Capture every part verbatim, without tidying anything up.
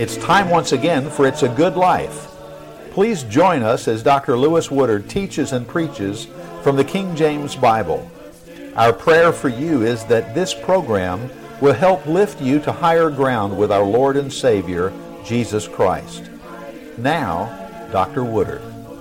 It's time once again for It's a Good Life. Please join us as Doctor Lewis Woodard teaches and preaches from the King James Bible. Our prayer for you is that this program will help lift you to higher ground with our Lord and Savior, Jesus Christ. Now, Doctor Woodard.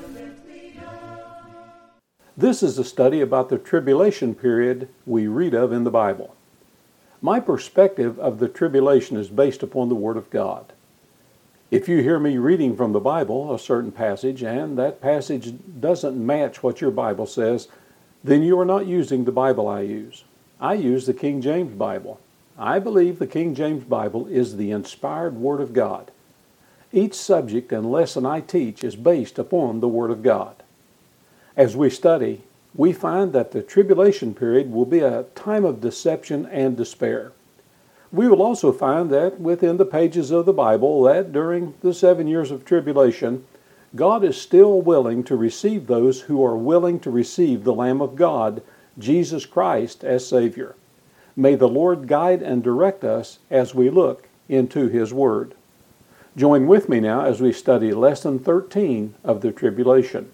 This is a study about the tribulation period we read of in the Bible. My perspective of the tribulation is based upon the Word of God. If you hear me reading from the Bible a certain passage and that passage doesn't match what your Bible says, then you are not using the Bible I use. I use the King James Bible. I believe the King James Bible is the inspired Word of God. Each subject and lesson I teach is based upon the Word of God. As we study, we find that the tribulation period will be a time of deception and despair. We will also find that within the pages of the Bible that during the seven years of tribulation, God is still willing to receive those who are willing to receive the Lamb of God, Jesus Christ, as Savior. May the Lord guide and direct us as we look into His Word. Join with me now as we study Lesson thirteen of the Tribulation.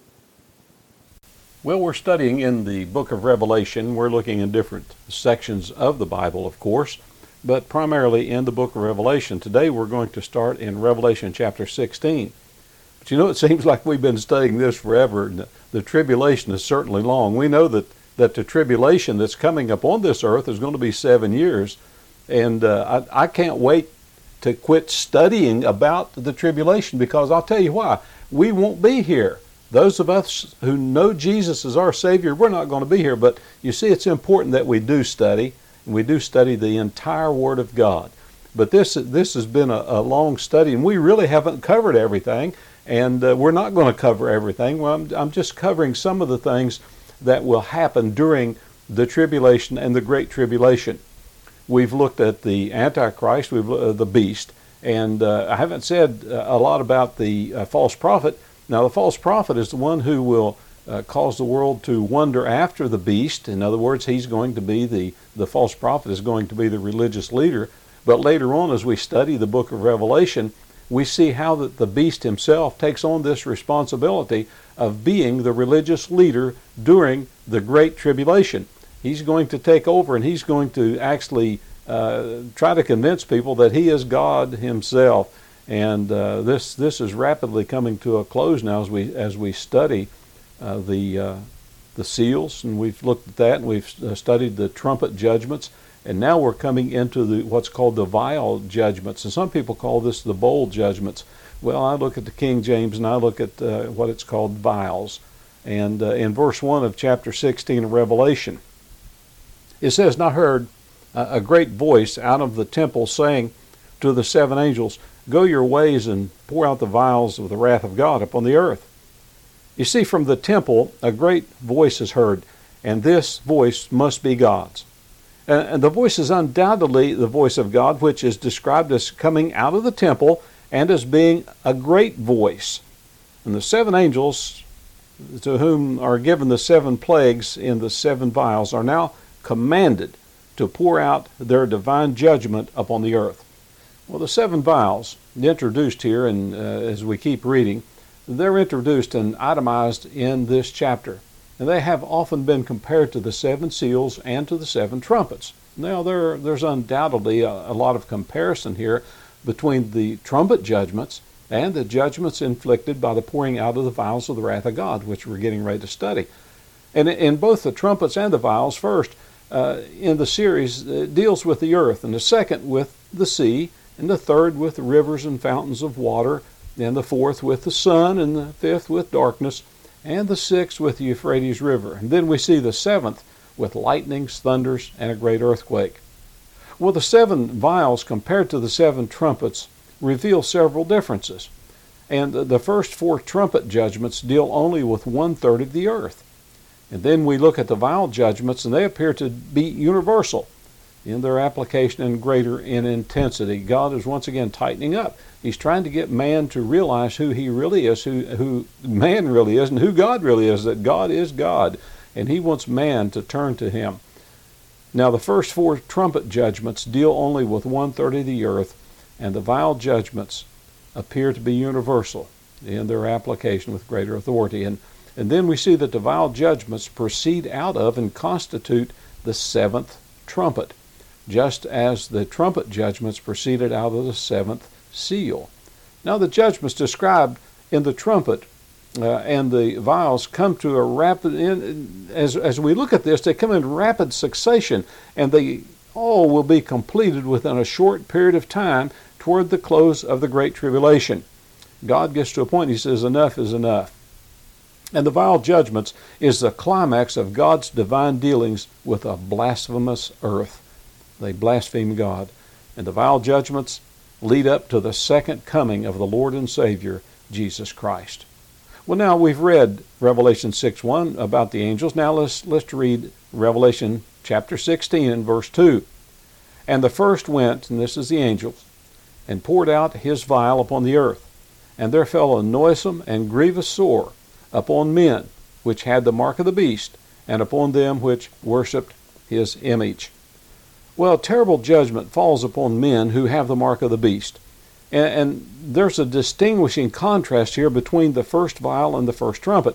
Well, we're studying in the book of Revelation. We're looking in different sections of the Bible, of course, but primarily in the book of Revelation. Today we're going to start in Revelation chapter sixteen. But you know, it seems like we've been studying this forever. And the tribulation is certainly long. We know that, that the tribulation that's coming upon this earth is going to be seven years. And uh, I, I can't wait to quit studying about the tribulation, because I'll tell you why. We won't be here. Those of us who know Jesus as our Savior, we're not going to be here. But you see, it's important that we do study. We do study the entire Word of God. But this this has been a, a long study, and we really haven't covered everything, and uh, we're not going to cover everything. Well, I'm, I'm just covering some of the things that will happen during the tribulation and the Great Tribulation. We've looked at the Antichrist, we've uh, the beast, and uh, I haven't said a lot about the uh, false prophet. Now, the false prophet is the one who will Uh, cause the world to wonder after the beast. In other words, he's going to be the, the false prophet is going to be the religious leader. But later on, as we study the book of Revelation, we see how that the beast himself takes on this responsibility of being the religious leader during the Great Tribulation. He's going to take over, and he's going to actually uh, try to convince people that he is God himself. And uh, this this is rapidly coming to a close now as we as we study Uh, the uh, the seals, and we've looked at that, and we've uh, studied the trumpet judgments, and now we're coming into the what's called the vial judgments, and some people call this the bowl judgments. Well, I look at the King James, and I look at uh, what it's called vials. And uh, in verse one of chapter sixteen of Revelation, it says, "And I heard uh, a great voice out of the temple saying to the seven angels, Go your ways and pour out the vials of the wrath of God upon the earth." You see, from the temple, a great voice is heard, and this voice must be God's. And the voice is undoubtedly the voice of God, which is described as coming out of the temple and as being a great voice. And the seven angels, to whom are given the seven plagues in the seven vials, are now commanded to pour out their divine judgment upon the earth. Well, the seven vials introduced here, and uh, as we keep reading, they're introduced and itemized in this chapter. And they have often been compared to the seven seals and to the seven trumpets. Now, there, there's undoubtedly a, a lot of comparison here between the trumpet judgments and the judgments inflicted by the pouring out of the vials of the wrath of God, which we're getting ready to study. And in both the trumpets and the vials, first uh, in the series, it deals with the earth, and the second with the sea, and the third with the rivers and fountains of water, and the fourth with the sun, and the fifth with darkness, and the sixth with the Euphrates River. And then we see the seventh with lightnings, thunders, and a great earthquake. Well, the seven vials compared to the seven trumpets reveal several differences. And the first four trumpet judgments deal only with one-third of the earth. And then we look at the vial judgments, and they appear to be universal in their application and greater in intensity. God is once again tightening up. He's trying to get man to realize who he really is, who, who man really is, and who God really is, that God is God, and he wants man to turn to him. Now, the first four trumpet judgments deal only with one-third of the earth, and the vial judgments appear to be universal in their application with greater authority. And, and then we see that the vial judgments proceed out of and constitute the seventh trumpet, just as the trumpet judgments proceeded out of the seventh seal. Now the judgments described in the trumpet uh, and the vials come to a rapid, in, as, as we look at this, they come in rapid succession, and they all will be completed within a short period of time toward the close of the Great Tribulation. God gets to a point, he says, enough is enough. And the vial judgments is the climax of God's divine dealings with a blasphemous earth. They blaspheme God. And the vial judgments lead up to the second coming of the Lord and Savior, Jesus Christ. Well, now we've read Revelation six one about the angels. Now let's, let's read Revelation chapter sixteen and verse two. And the first went, and this is the angels, and poured out his vial upon the earth. And there fell a noisome and grievous sore upon men which had the mark of the beast, and upon them which worshipped his image. Well, terrible judgment falls upon men who have the mark of the beast. And, and there's a distinguishing contrast here between the first vial and the first trumpet.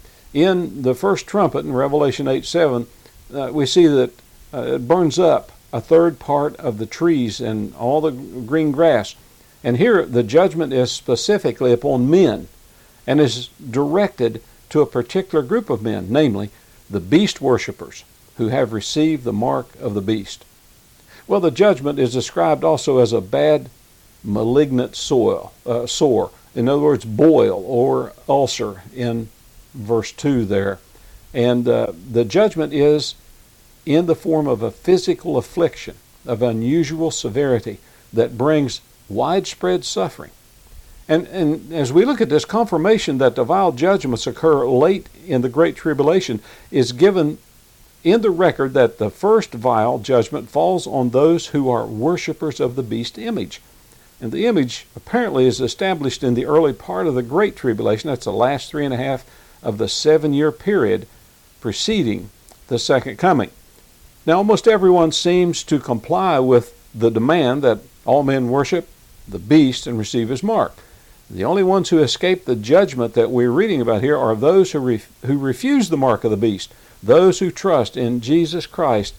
In the first trumpet, in Revelation eight seven, uh, we see that uh, it burns up a third part of the trees and all the green grass. And here the judgment is specifically upon men and is directed to a particular group of men, namely the beast worshippers who have received the mark of the beast. Well, the judgment is described also as a bad, malignant soil, uh, sore. In other words, boil or ulcer in verse two there. And uh, the judgment is in the form of a physical affliction of unusual severity that brings widespread suffering. And, and as we look at this, confirmation that the vial judgments occur late in the Great Tribulation is given in the record that the first vial judgment falls on those who are worshipers of the beast image. And the image apparently is established in the early part of the Great Tribulation. That's the last three and a half of the seven-year period preceding the second coming. Now, almost everyone seems to comply with the demand that all men worship the beast and receive his mark. The only ones who escape the judgment that we're reading about here are those who, ref- who refuse the mark of the beast, those who trust in Jesus Christ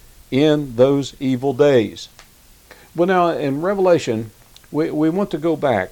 in those evil days. Well, now, in Revelation, we, we want to go back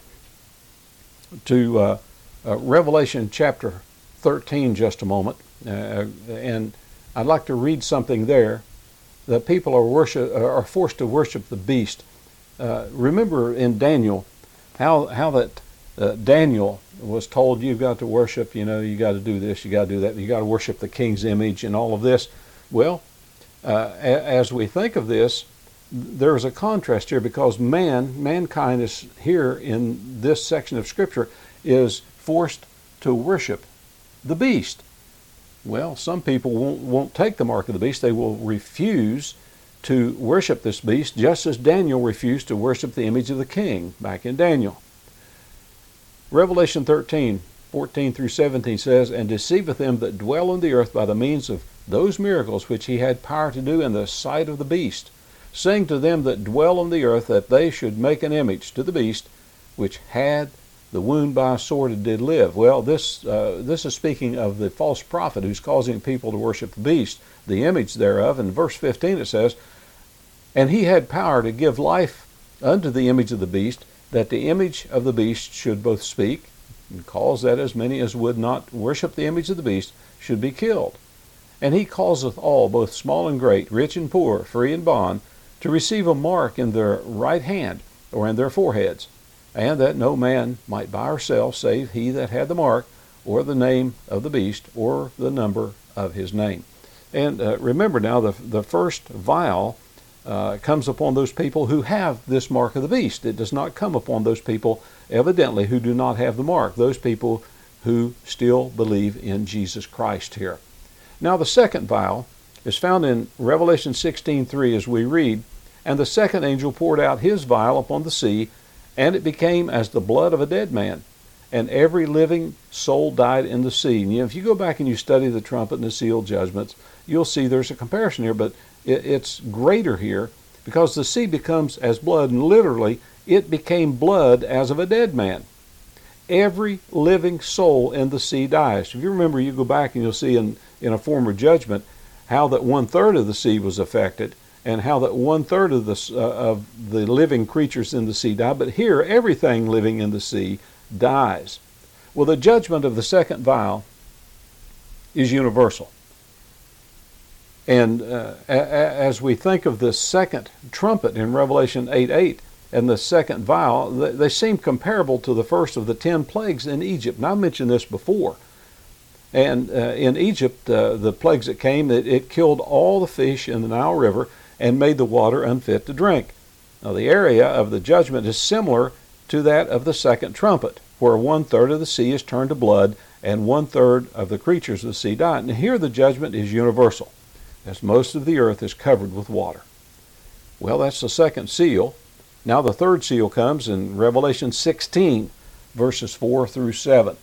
to uh, uh, Revelation chapter thirteen just a moment, uh, and I'd like to read something there. The people are, worship, are forced to worship the beast. Uh, remember in Daniel how how that uh, Daniel was told, you've got to worship, you know, you got to do this, you got to do that, you got to worship the king's image and all of this. Well, uh, a- as we think of this, there's a contrast here because man, mankind is here in this section of Scripture is forced to worship the beast. Well, some people won't, won't take the mark of the beast. They will refuse to worship this beast, just as Daniel refused to worship the image of the king back in Daniel. Revelation thirteen, fourteen through seventeen says, And deceiveth them that dwell on the earth by the means of those miracles which he had power to do in the sight of the beast, saying to them that dwell on the earth that they should make an image to the beast, which had the wound by a sword and did live. Well, this uh, this is speaking of the false prophet who's causing people to worship the beast, the image thereof. In verse fifteen it says, And he had power to give life unto the image of the beast, that the image of the beast should both speak, and cause that as many as would not worship the image of the beast should be killed. And he causeth all, both small and great, rich and poor, free and bond, to receive a mark in their right hand or in their foreheads, and that no man might buy or sell save he that had the mark, or the name of the beast, or the number of his name. And uh, remember now, the, the first vial uh, comes upon those people who have this mark of the beast. It does not come upon those people, evidently, who do not have the mark, those people who still believe in Jesus Christ here. Now, the second vial is found in Revelation sixteen three as we read, And the second angel poured out his vial upon the sea, and it became as the blood of a dead man, and every living soul died in the sea. And you know, if you go back and you study the trumpet and the seal judgments, you'll see there's a comparison here, but it, it's greater here because the sea becomes as blood, and literally it became blood as of a dead man. Every living soul in the sea dies. If you remember, you go back and you'll see in, in a former judgment how that one-third of the sea was affected and how that one-third of the, uh, of the living creatures in the sea died. But here, everything living in the sea dies. Well, the judgment of the second vial is universal. And uh, a- a- as we think of the second trumpet in Revelation eight eight and the second vial, they, they seem comparable to the first of the ten plagues in Egypt. And I mentioned this before. And uh, in Egypt, uh, the plagues that came, it, it killed all the fish in the Nile River and made the water unfit to drink. Now, the area of the judgment is similar to that of the second trumpet, where one-third of the sea is turned to blood and one-third of the creatures of the sea die. And here the judgment is universal, as most of the earth is covered with water. Well, that's the second seal. Now the third seal comes in Revelation sixteen, verses four through seven.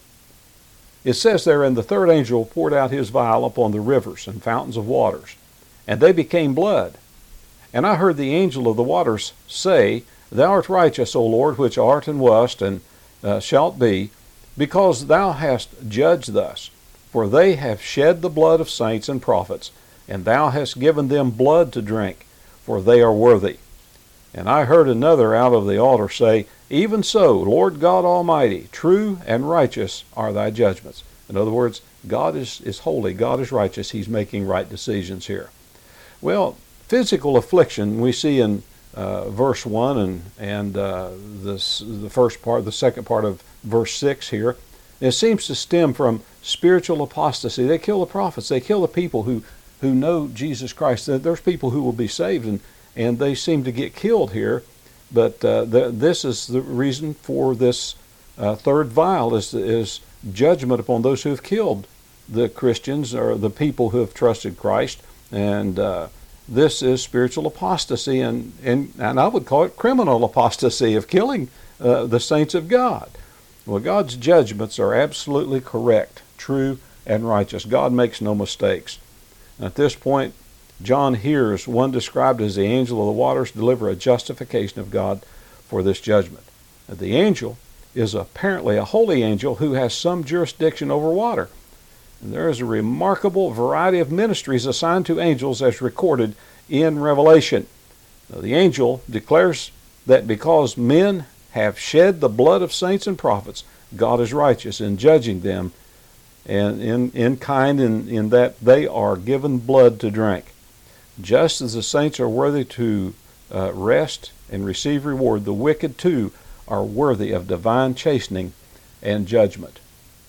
It says there, "And the third angel poured out his vial upon the rivers and fountains of waters, and they became blood. And I heard the angel of the waters say, Thou art righteous, O Lord, which art and wast and uh, shalt be, because thou hast judged thus. For they have shed the blood of saints and prophets, and thou hast given them blood to drink, for they are worthy. And I heard another out of the altar say, Even so, Lord God Almighty, true and righteous are thy judgments." In other words, God is, is holy, God is righteous, he's making right decisions here. Well, physical affliction we see in uh, verse one and, and uh, this, the first part, the second part of verse six here. It seems to stem from spiritual apostasy. They kill the prophets, they kill the people who, who know Jesus Christ. There's people who will be saved, and, and they seem to get killed here. But uh, the, this is the reason for this uh, third vial is, is judgment upon those who have killed the Christians or the people who have trusted Christ. And uh, this is spiritual apostasy, and, and, and I would call it criminal apostasy of killing uh, the saints of God. Well, God's judgments are absolutely correct, true, and righteous. God makes no mistakes. At this point, John hears one described as the angel of the waters deliver a justification of God for this judgment. And the angel is apparently a holy angel who has some jurisdiction over water. And there is a remarkable variety of ministries assigned to angels as recorded in Revelation. Now, the angel declares that because men have shed the blood of saints and prophets, God is righteous in judging them, and in, in kind in, in that they are given blood to drink. Just as the saints are worthy to uh, rest and receive reward, the wicked too are worthy of divine chastening and judgment.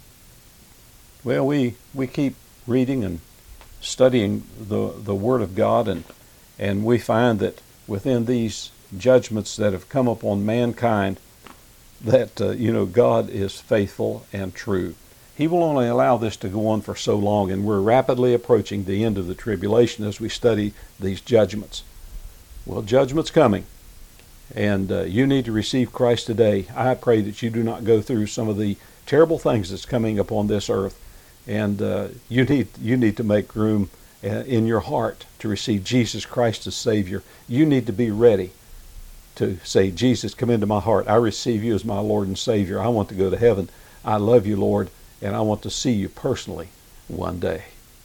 Well, we, we keep reading and studying the, the Word of God, and, and we find that within these judgments that have come upon mankind, that, uh, you know, God is faithful and true. He will only allow this to go on for so long, and we're rapidly approaching the end of the tribulation as we study these judgments. Well, judgment's coming, and uh, you need to receive Christ today. I pray that you do not go through some of the terrible things that's coming upon this earth, and uh, you need you need to make room uh, in your heart to receive Jesus Christ as Savior. You need to be ready to say, Jesus, come into my heart. I receive you as my Lord and Savior. I want to go to heaven. I love you, Lord, and I want to see you personally one day.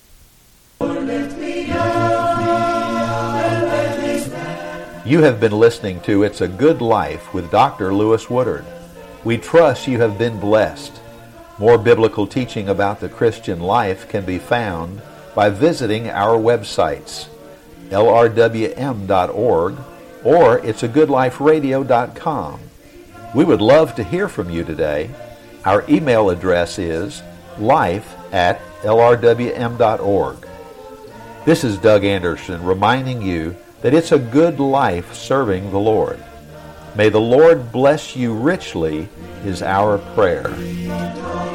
You have been listening to It's a Good Life with Doctor Lewis Woodard. We trust you have been blessed. More biblical teaching about the Christian life can be found by visiting our websites, L R W M dot org or it's a good life radio dot com. We would love to hear from you today. Our email address is life at L R W M dot org. This is Doug Anderson reminding you that it's a good life serving the Lord. May the Lord bless you richly is our prayer.